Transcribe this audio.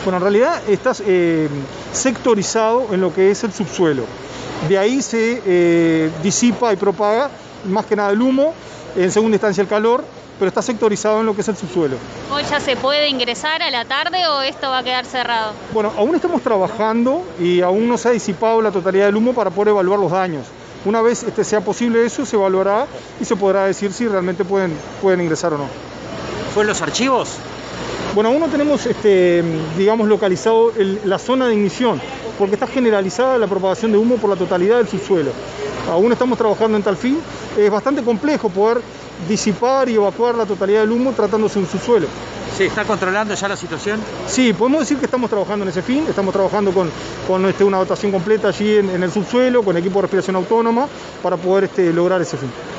Bueno, en realidad está sectorizado en lo que es el subsuelo. De ahí se disipa y propaga más que nada el humo, en segunda instancia el calor, pero está sectorizado en lo que es el subsuelo. ¿Hoy ya se puede ingresar a la tarde o esto va a quedar cerrado? Bueno, aún estamos trabajando y aún no se ha disipado la totalidad del humo para poder evaluar los daños. Una vez sea posible eso, se evaluará y se podrá decir si realmente pueden ingresar o no. ¿Fueron los archivos? Bueno, aún no tenemos, digamos, localizado la zona de ignición, porque está generalizada la propagación de humo por la totalidad del subsuelo. Aún estamos trabajando en tal fin. Es bastante complejo poder disipar y evacuar la totalidad del humo tratándose de un subsuelo. ¿Se está controlando ya la situación? Sí, podemos decir que estamos trabajando en ese fin. Estamos trabajando con una dotación completa allí en el subsuelo, con equipo de respiración autónoma, para poder lograr ese fin.